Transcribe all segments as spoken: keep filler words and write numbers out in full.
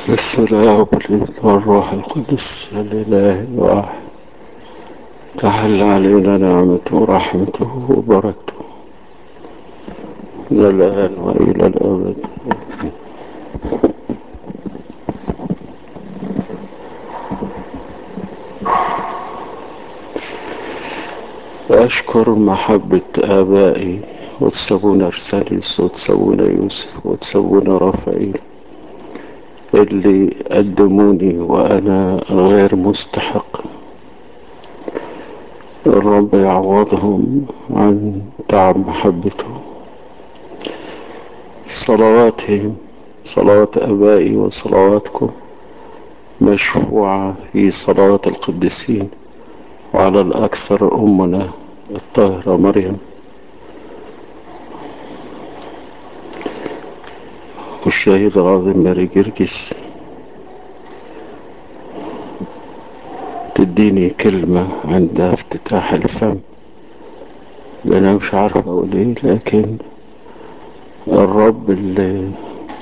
بسم الله والابن والروح القدس الإله الواحد. تحل علينا نعمته ورحمته وبركته من الآن وإلى الأبد. أشكر محبة آبائي وتسابونا أرسانيس وتسابونا يوسف وتسابونا رافائيل اللي قدموني وأنا غير مستحق. الرب يعوضهم عن تعب محبته. صلواتهم صلوات آبائي وصلواتكم مشفوعة في صلوات القديسين، وعلى الأكثر أمنا الطاهرة مريم والشهيد العظيم ماري جرجس. تديني كلمة عند افتتاح الفم لأن أنا مش عارف أقول إيه، لكن الرب اللي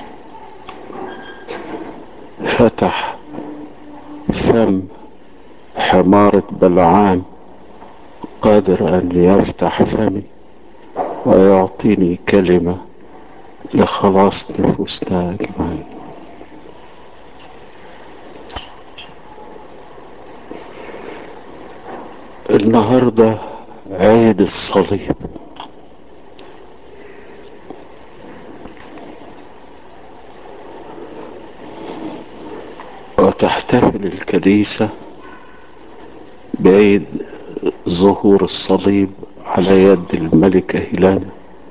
فتح فم حمارة بلعام قادر أن يفتح فمي ويعطيني كلمة لخلاص نفوسنا أجمعين. النهاردة عيد الصليب، وتحتفل الكنيسة بعيد ظهور الصليب على يد الملكة هيلانا،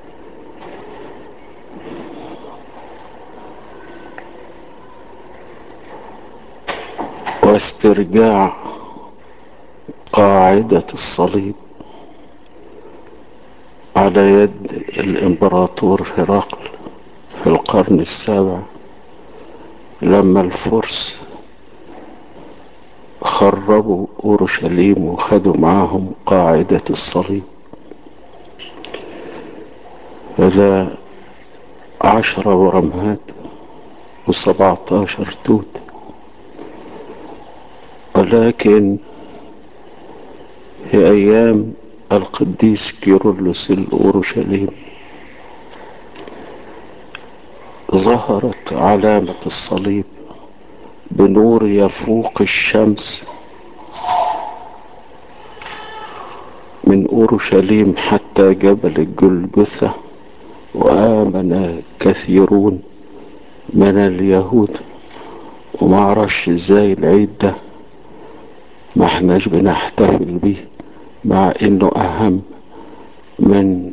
واسترجاع قاعدة الصليب على يد الإمبراطور هرقل في القرن السابع، لما الفرس خربوا أورشليم وخدوا معاهم قاعدة الصليب. هذا عشرة برمهات وسبعة عشر توت. ولكن في أيام القديس كيرلس الأورشليم ظهرت علامة الصليب بنور يفوق الشمس من أورشليم حتى جبل الجلجثة، وآمن كثيرون من اليهود. ومعرفش ازاي العيد ده ما احناش بنحتفل بيه، مع انه اهم من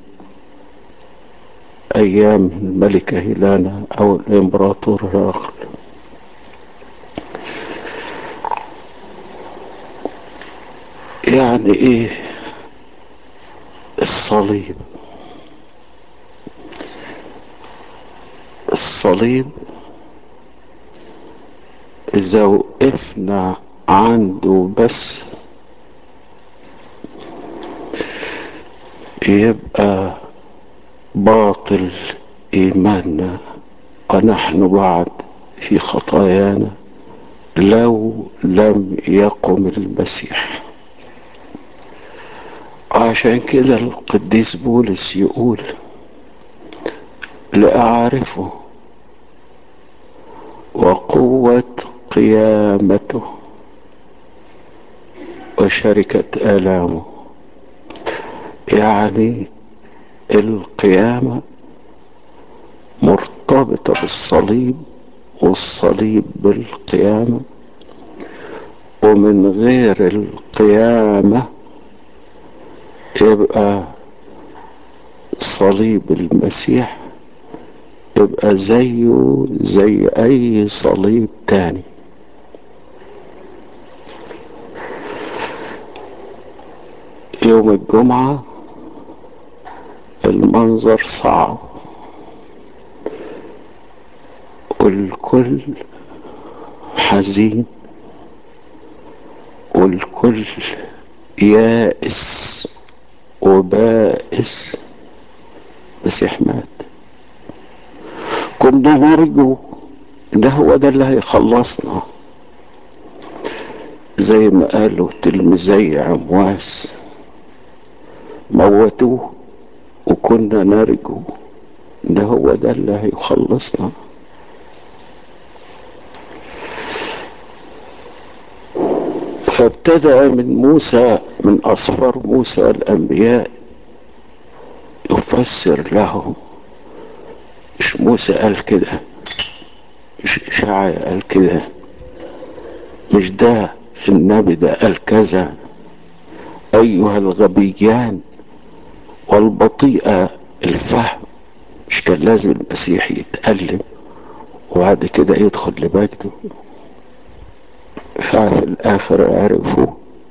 ايام الملكة هيلانا او الامبراطور هرقل. يعني ايه الصليب؟ الصليب اذا وقفنا عنده بس يبقى باطل ايماننا، ونحن بعد في خطايانا لو لم يقم المسيح. عشان كده القديس بولس يقول لأعرفه وقوة قيامته وشركة آلامه. يعني القيامة مرتبطة بالصليب والصليب بالقيامة، ومن غير القيامة يبقى صليب المسيح يبقى زيه زي أي صليب تاني. يوم الجمعة المنظر صعب والكل حزين والكل يائس وبائس. المسيح مات. كنا نرجو ده هو ده اللي هيخلصنا، زي ما قالوا تلميذي عمواس موتوه وكنا نرجو. ده هو ده اللي هيخلصنا. فابتدأ من موسى، من أسفار موسى الأنبياء، يفسر لهم. مش موسى قال كده، مش إشعياء قال كده، مش ده النبي ده قال كذا. أيها الغبيان والبطيئة الفهم. مش كان لازم المسيح يتألم وبعد كده يدخل لمجده؟ ففي الآخر عرفوا.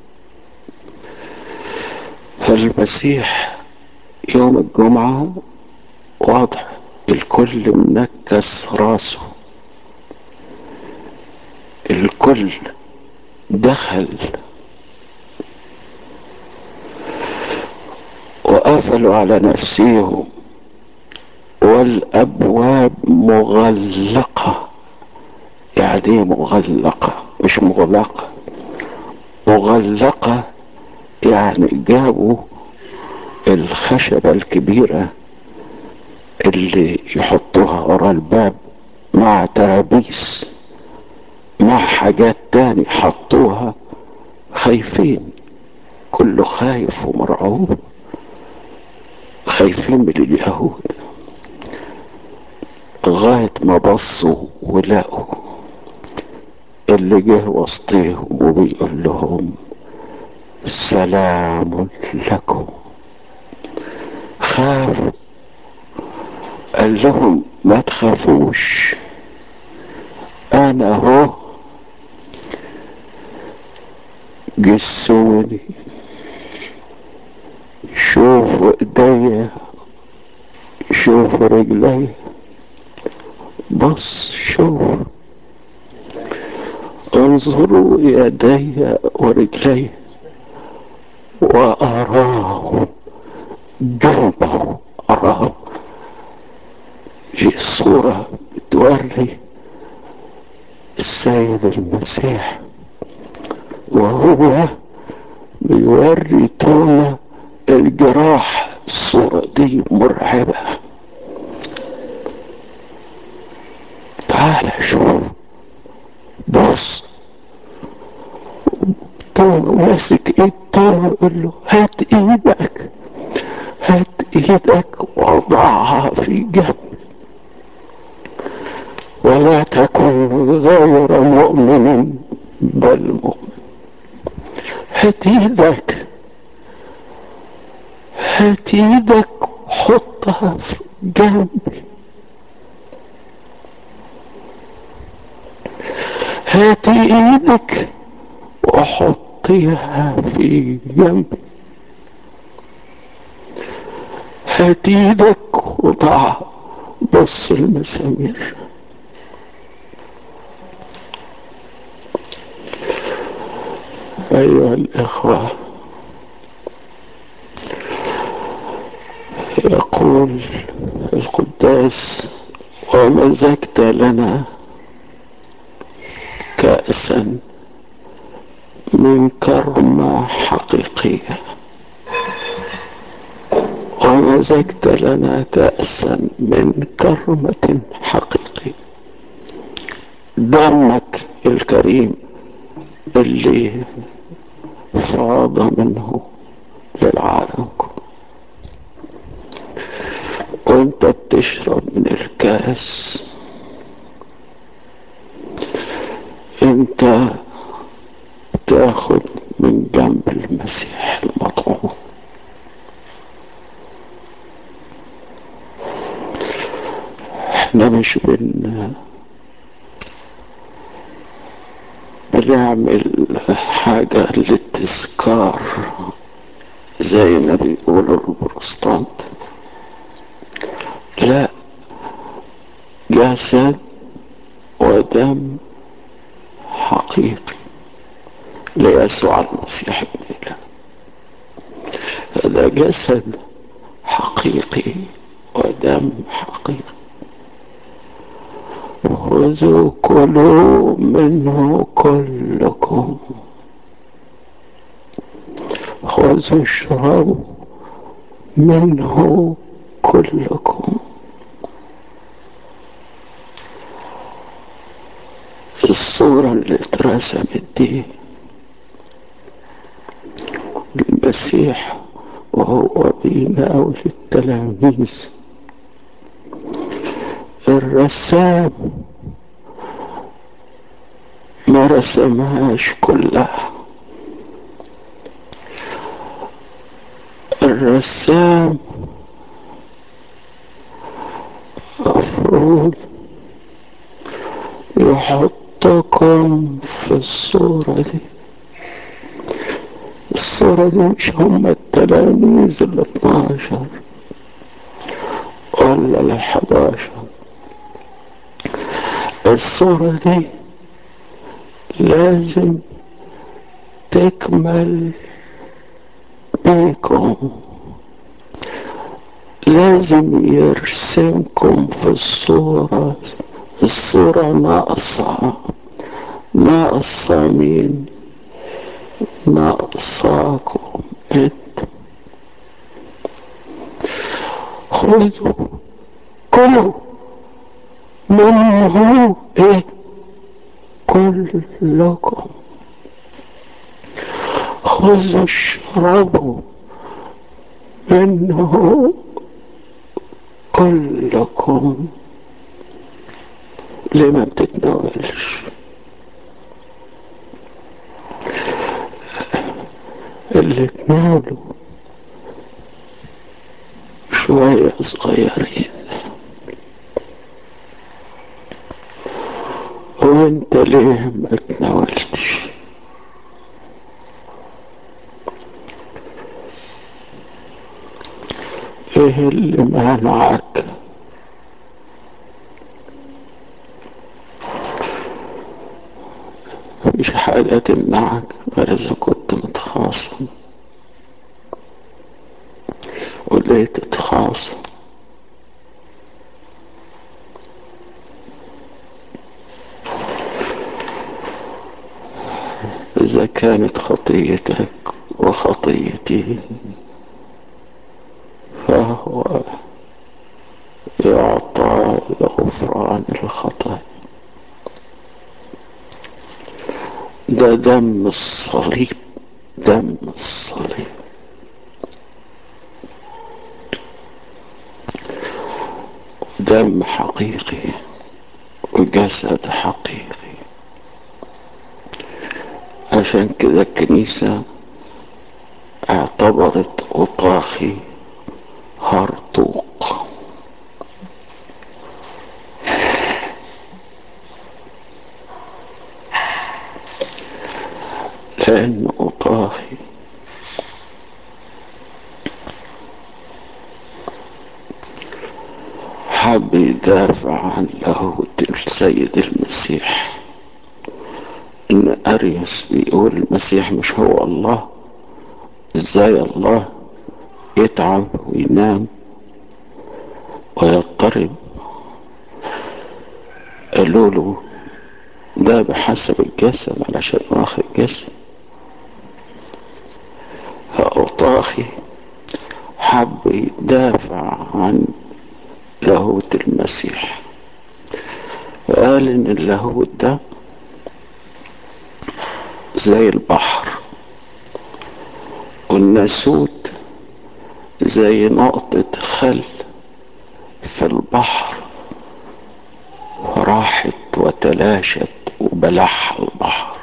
فالمسيح يوم الجمعة واضح الكل منكس راسه، الكل دخل وقفلوا على نفسهم والأبواب مغلقة. يعني ايه مغلقة؟ مش مغلقة، مغلقة يعني جابوا الخشبة الكبيرة اللي يحطوها ورا الباب مع ترابيس مع حاجات تاني حطوها، خايفين، كله خايف ومرعوب، خايفين من اليهود. لغاية ما بصوا ولقوا اللي جه وسطيهم وبيقول لهم سلام لكم. خافوا، قال لهم ما تخافوش، انا اهو، جسوني، شوفوا ايديا، شوفوا رجلي، بص شوف، انظروا يدي ورجلي واراه جنبه. اراه في الصورة بتوري السيد المسيح وهو بيوري توما الجراح. الصورة دي مرعبة. تعال شوف، بص، توما ماسك ايد توما يقول له هات ايدك، هات ايدك وضعها في جنب، ولا تكن غير مؤمن بل مؤمن. هات ايدك، هات ايدك حطها في جنبي، هات ايدك وحطيها في جنبي، هات ايدك وضع. بص المسامير. ايها الاخوة، يقول القداس ومزجت لنا كأسا من كرمة حقيقية، ومزجت لنا كأسا من كرمة حقيقية. دمك الكريم اللي فاض منه للعالم كله، وانت بتشرب من الكاس، انت تاخد من جنب المسيح المطعوم. احنا مش بن بنعمل حاجة للتذكار زي ما بيقولوا البروتستانت، لا، جسد ودم حقيقي ليسوع المسيح ابن الله. هذا جسد حقيقي ودم حقيقي. خذوا كلوا منه كلكم، خذوا اشربوا منه كلكم. الصورة اللي اترسمت دي المسيح وهو بيناول التلاميذ، الرسام ما رسمهاش كلها، الرسام مفروض يحطكم في الصورة دي. الصورة دي مش هم التلاميذ ال اتناشر ولا ال حداشر، الصورة دي لازم تكمل بيكم، لازم يرسمكم في الصورة. الصورة ناقصة، ناقصة مين؟ ناقصاكم انت. خذوا كلوا منه ايه كلكم، خذوا اشربوا منه كلكم. ليه ما بتتناولش؟ اللي تناولوا شوية صغيرين، وانت ليه ما تناولتش؟ ايه اللي منعك؟ مفيش حاجة تمنعك غير اذا كنت متخاصم. وليه تتخاصم؟ اذا كانت خطيتك وخطيتي فهو يعطى لغفران الخطايا. ده دم الصليب، دم الصليب دم حقيقي وجسد حقيقي. عشان كده الكنيسة اعتبرت أوطاخي هرطوق، لأن أوطاخي حب يدافع عن لاهوت السيد المسيح. إن أريوس بيقول المسيح مش هو الله، إزاي الله يتعب وينام ويضطرب؟ قالوا له ده بحسب الجسد علشان واخد جسد. فأوطاخي حب يدافع عن لاهوت المسيح، فقال إن اللاهوت ده زي البحر، والناسوت زي نقطة خل في البحر راحت وتلاشت وبلعها البحر.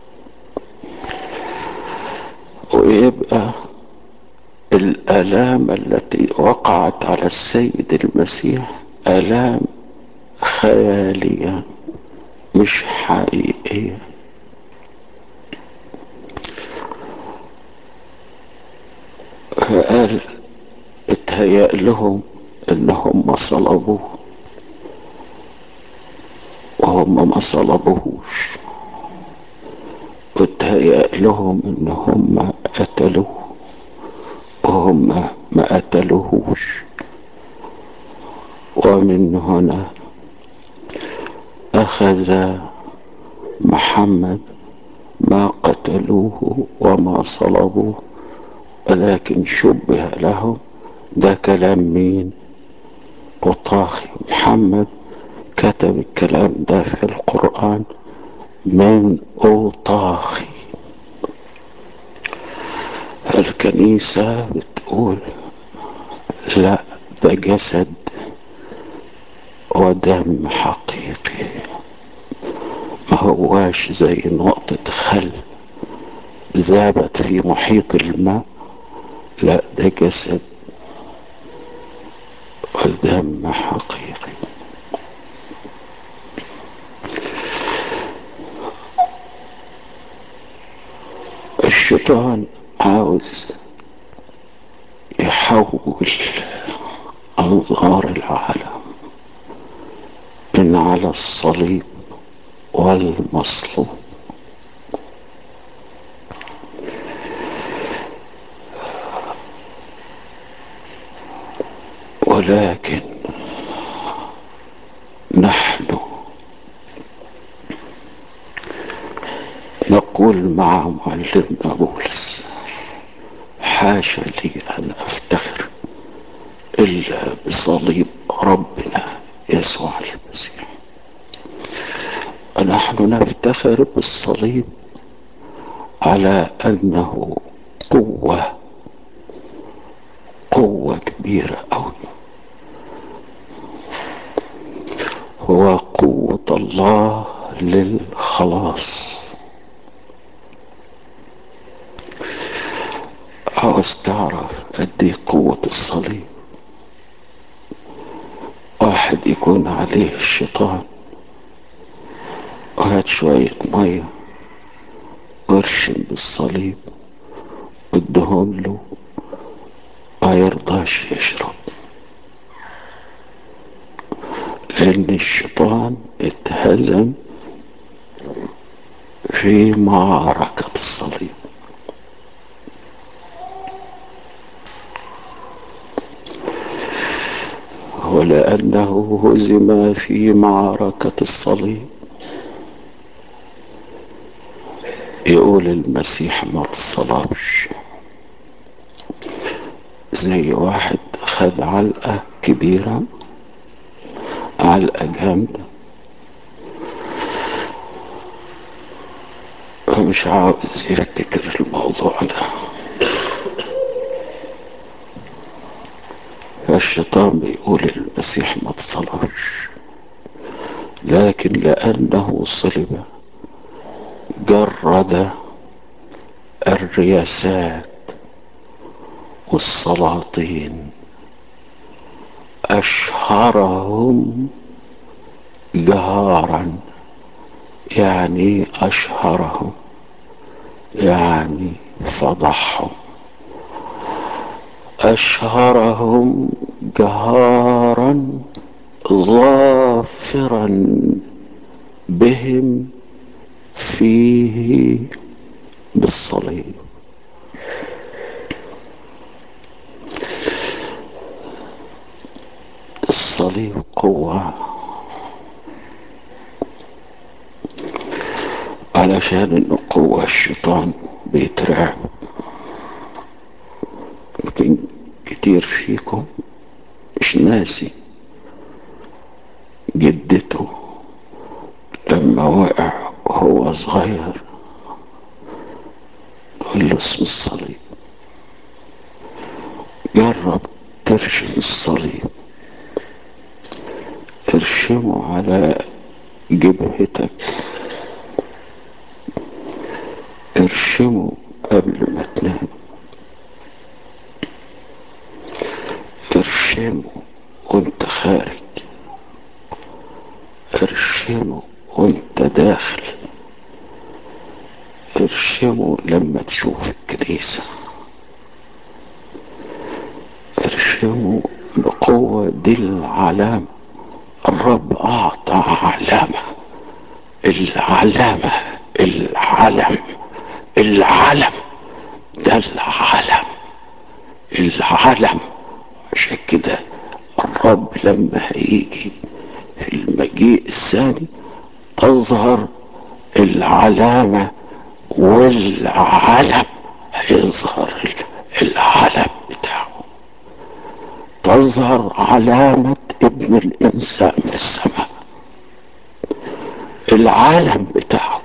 ويبقى الآلام التي وقعت على السيد المسيح آلام خيالية مش حقيقية. فقال اتهيأ لهم ان هم صلبوه وهم ما صلبوهوش، واتهيأ لهم ان هم قتلوه وهم ما قتلوهوش. ومن هنا أخذ محمد ما قتلوه وما صلبوه ولكن شبه لهم. ده كلام مين؟ أوطاخي. محمد كتب الكلام ده في القرآن من أوطاخي. الكنيسة بتقول لا، ده جسد ودم حقيقي، ما هواش زي نقطة خل ذابت في محيط الماء. لا، ده جسد ودم حقيقي. الشيطان عاوز يحول أنظار العالم من على الصليب والمصلوب، ولكن نحن نقول مع معلمنا بولس: حاشا لي أن أفتخر إلا بصليب ربنا يسوع المسيح. ونحن نفتخر بالصليب على أنه قوة قوة كبيرة أوي، هو قوة الله للخلاص. عاوز تعرف قد ايه قوة الصليب؟ واحد يكون عليه الشيطان وهات شوية مية وارشم بالصليب وادهم له، ما يرضاش يشرب، لأن الشيطان اتهزم في معركة الصليب. ولأنه هزم في معركة الصليب يقول المسيح ما تصلبش. زي واحد خد علقة كبيرة، علقة جامدة، ومش عاوز يفتكر الموضوع ده، فالشيطان بيقول المسيح ما تصلبش، لكن لأنه صلب جرد الرياسات والسلاطين، أشهرهم جهارا. يعني أشهرهم يعني فضحهم، أشهرهم جهارا ظافرا بهم فيه بالصليب. الصليب قوة، علشان انه قوة الشيطان بيترعب. يمكن كتير فيكم مش ناسي جدته لما وقع وهو صغير تقول له اسم الصليب. جرب ترشم الصليب، ارشمه على جبهتك، ارشمه قبل ما تنام، ارشمه وانت خارج، ارشمه وانت داخل، ارشمه لما تشوف الكنيسة، ارشمه بقوة. دي العلامة، الرب أعطى علامة، العلامة، العلم، العلم، ده العلم، العلم. عشان كده الرب لما هيجي في المجيء الثاني تظهر العلامة والعلم، هيظهر العلم بتاعه، تظهر علامة ابن الإنسان في السماء، العالم بتاعه،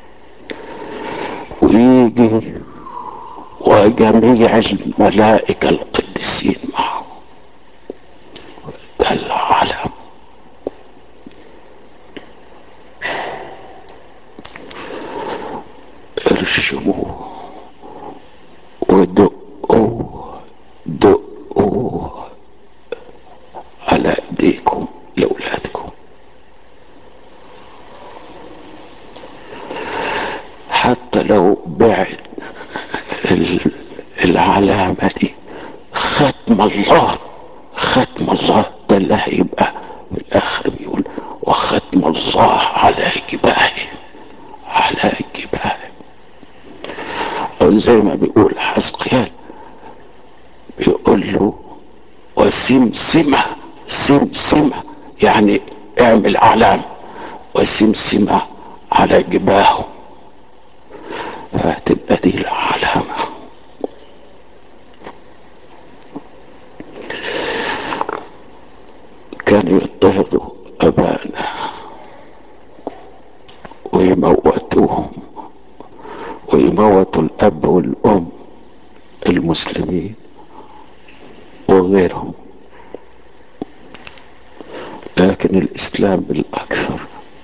ويجي وجميع الملائكة القديسين معه. ده العالم. ارشموه ودقوا دقوا على ايديكم لاولادكم، حتى لو بعد العلامة دي، ختم الله، ختم الله ده اللي هيبقى في الاخر. بيقول وختم الله على جباههم، على جباههم. او زي ما بيقول حزقيال، بيقول له وسمسمة، سمسمة يعني اعمل اعلام، وسمسمة على جباههم. فهتبقى دي العلامة. كانوا يضطهدوا ابائنا ويموتوهم، ويموتوا الاب والام المسلمين وغيرهم، لكن الاسلام بالاكثر.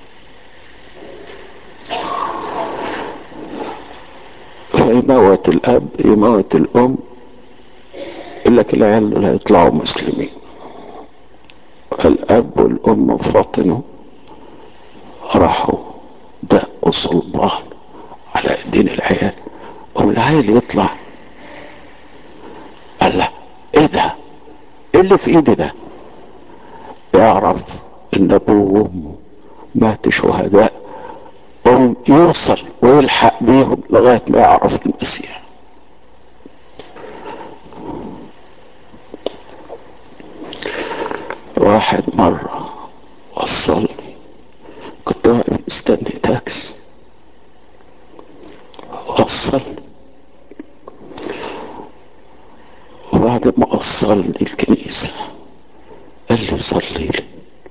فيموت الاب يموت الام، يقول لك العيال دول هيطلعوا مسلمين. الاب والام فطنوا، راحوا دقوا صلبان على ايدين العيال، والعيل يطلع قال له ايه ده، ايه اللي في ايدي ده؟ يعرف ان ابوه وامه ماتوا شهداء، قوم يوصل ويلحق بيهم لغايه ما يعرف المسيح. واحد مره وصلني، كنت واقف مستني تاكسي، وصلني، وبعد ما وصلني الكنيسه قال لي صلي لي.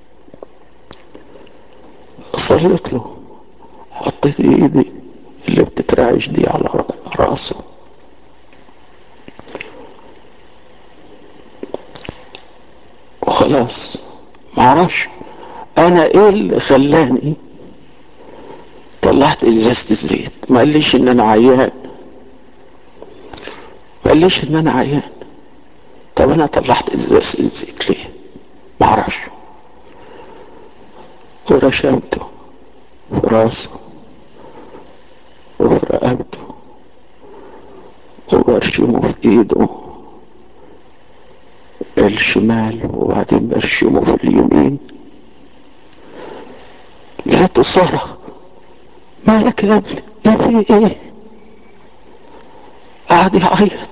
صليت له، حطيت ايدي اللي بتترعش دي على راسه، وخلاص. معرفش انا ايه اللي خلاني طلعت ازازة الزيت. ما قاليش ان انا عيان، ما قاليش ان انا عيان. طب انا طلعت ازازة الزيت ليه؟ معرفش. ورشمته في راسه وفي رقبته، وبرشمه في ايده الشمال، وبعدين برشمه في اليمين. لقيته صرخ مالك يا ابني، ما في ايه؟ قعد يعيط.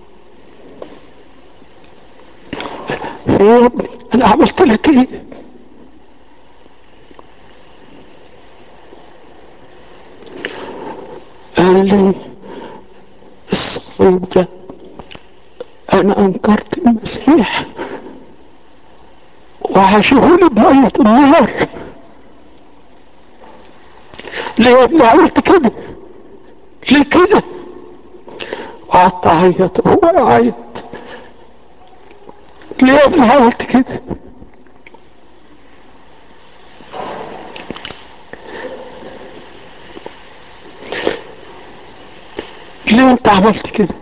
في ايه يا ابني؟ انا عملت لك ايه؟ قال لي الصليب ده انا انكرت المسيح وعاشروني بمية النار. ليه يا ابني عملت كده؟ ليه كده؟ وقعدت اعيط وهو يعيط. ليه يا ابني عملت كده؟ ليه انت عملت كده؟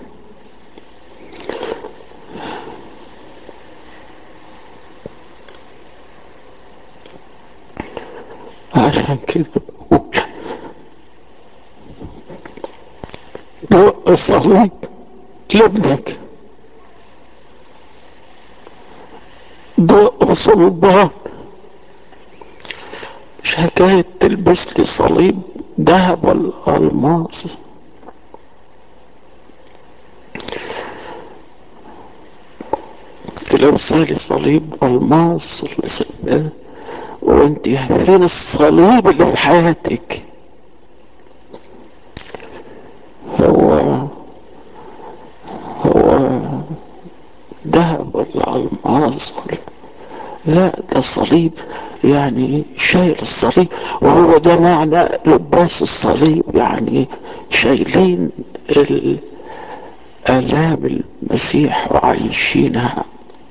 عشان كده بقول دق الصليب لابنك، دق صلبان. مش حكاية تلبس لي صليب ذهب ولا الماس، تلبس لي صليب الماس ولا وانت فين الصليب اللي في حياتك؟ هو هو ذهب ولا الماس ولا؟ لا، ده الصليب، يعني شايل الصليب، وهو ده معنى لباس الصليب، يعني شايلين الآلام المسيح وعايشينها.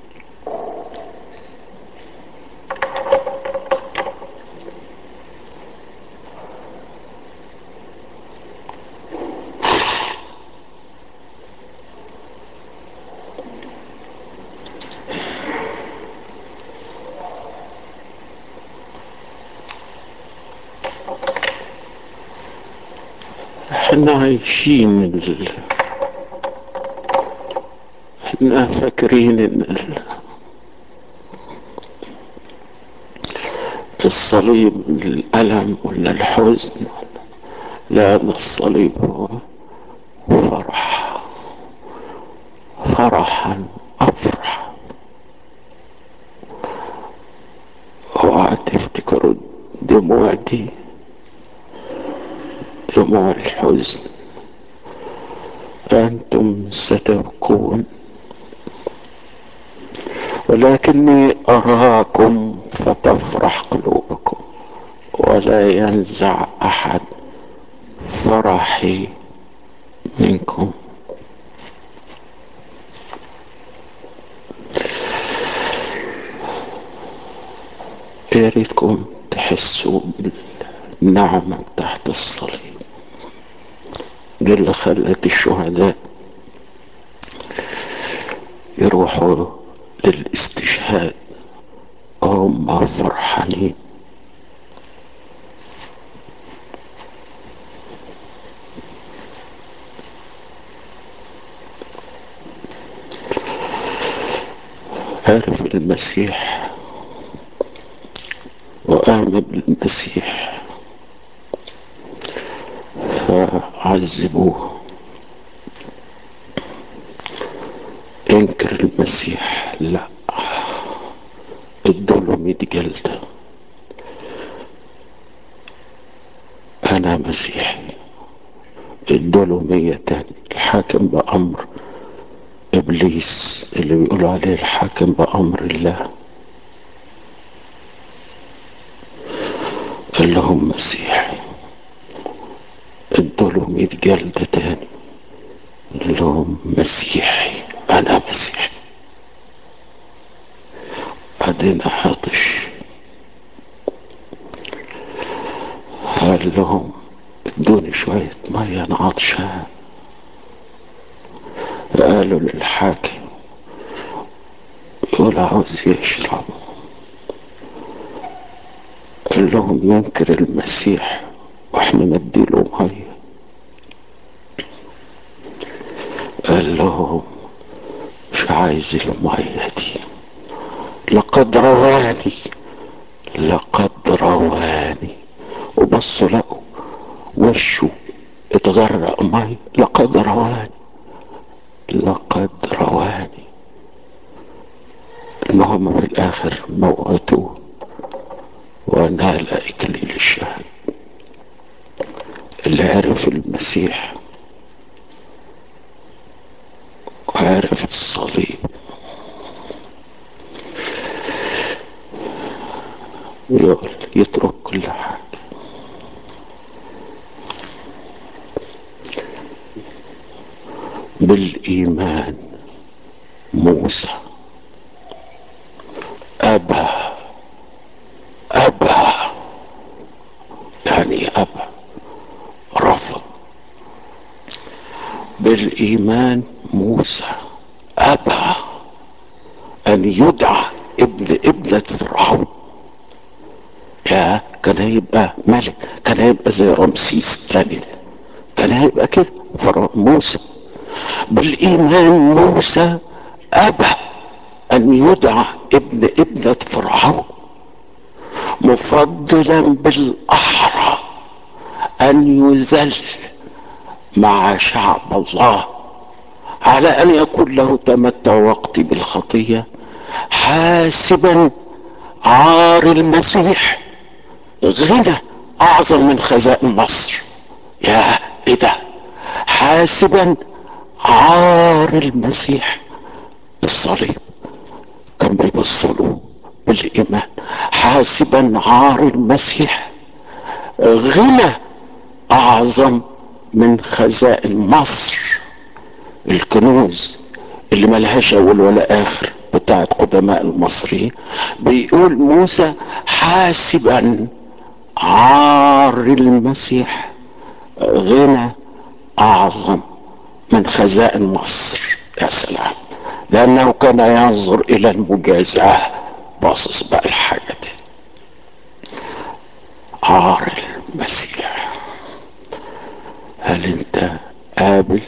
احنا عايشين ال... احنا فاكرين ان ال... الصليب الألم ولا الحزن، لا، ده الصليب هو فرح، فرحا أفرح. اوعى تفتكروا الدموع دي دموع الحزن، أنتم ستبكون ولكني أراكم فتفرح قلوبكم، ولا ينزع أحد فرحي منكم. يا ريتكم تحسوا بالنعمة تحت الصليب دي اللي خلت الشهداء يروحوا للاستشهاد هم فرحانين. عرف المسيح وآمن بالمسيح فعذبوه. انكر المسيح، لا، ادوله مية جلدة. انا مسيحي، ادوله مية تاني. الحاكم بأمر ابليس اللي بيقولوا عليه الحاكم بأمر الله، قال لهم مسيحي، ادوله مية جلدة تاني، قال لهم مسيحي، انا مسيحي. بعدين عطش، قال لهم ادوني شوية مية انا عطشان. قالوا للحاكم، يقول عاوز يشرب، قال لهم ينكر المسيح واحنا نديله مية. قال لهم مش عايز المية دي، لقد رواني، لقد رواني. وبصوا لقوا وشه اتغرق مية. لقد رواني، لقد رواني. المهم في الاخر موتوه ونال اكليل الشهادة. اللي عرف المسيح وعرف الصليب يقول يترك كل حاجة. بالإيمان موسى أبى، أبى يعني أبى، رفض. بالإيمان موسى أبى أن يدعى ابن ابنة فرعون. يا كان هيبقى ملك، كان هيبقى زي رمسيس الثاني ده، كان هيبقى كده فرعون. موسى بالإيمان موسى أبى أن يدعى ابن ابنة فرعون، مفضلا بالأحرى أن يذل مع شعب الله على أن يكون له تمتع وقتي بالخطية، حاسبا عار المسيح غنى اعظم من خزائن مصر. يا ايه ده؟ حاسبا عار المسيح الصليب، كان بيبصوا له بالايمان. حاسبا عار المسيح غنى اعظم من خزائن مصر، الكنوز اللي ملهاش اول ولا اخر بتاعت قدماء المصريين. بيقول موسى حاسبا عار المسيح غنى اعظم من خزائن مصر. يا سلام، لانه كان ينظر الى المجازاه. باصص بقى الحاجه دي، عار المسيح. هل انت قابل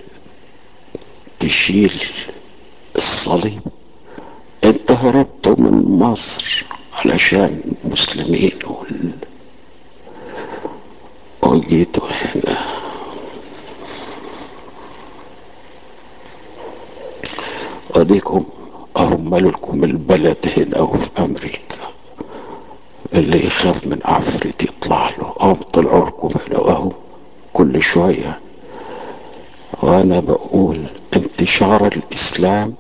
تشيل الصليب؟ انت هربت من مصر علشان مسلمين وجيتوا هنا. وديكم اهم مالكم البلد هنا وفي امريكا. اللي يخاف من عفريت يطلع له، اهم طلعوا لكم هنا واهو كل شويه. وانا بقول انتشار الاسلام،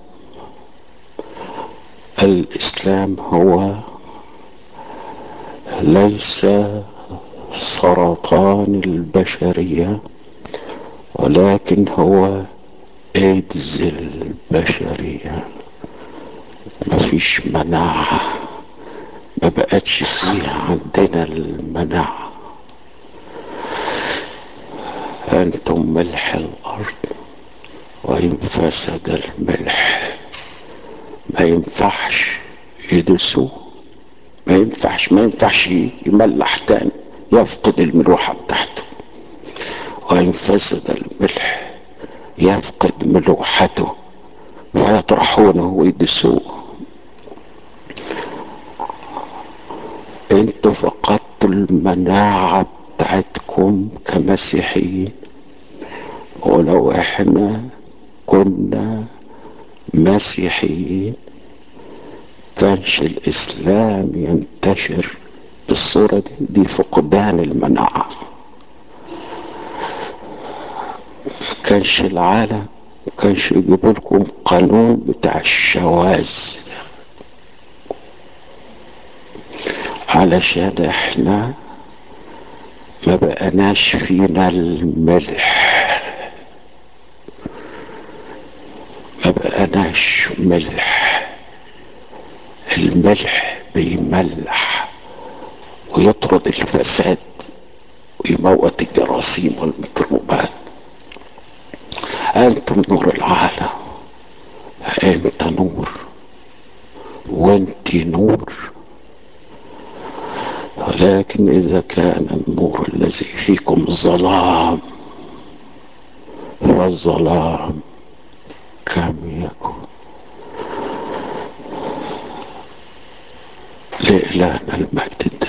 الاسلام هو ليس سرطان البشريه، ولكن هو ايدز البشريه. مفيش مناعه، ما بقتش فيه عندنا المناعه. انتم ملح الارض، وان فسد الملح ما ينفعش يدسوه، ما ينفعش ما ينفعش يملح تاني، يفقد الملوحة بتاعته. وإن فسد الملح يفقد ملوحته فيطرحونه ويدسوه. انتوا فقدتوا المناعة بتاعتكم كمسيحيين. ولو احنا كنا مسيحيين كانش الاسلام ينتشر بالصورة دي. دي فقدان المناعة. كانش العالم كانش يجيب لكم قانون بتاع الشواذ ده، علشان احنا ما بقناش فينا الملح، ما بقناش ملح. الملح بيملح ويطرد الفساد ويموت الجراثيم والميكروبات. انتم نور العالم، انت نور وانت نور. ولكن اذا كان النور الذي فيكم ظلام فالظلام كم يكن. لإلهنا المجد الدائم.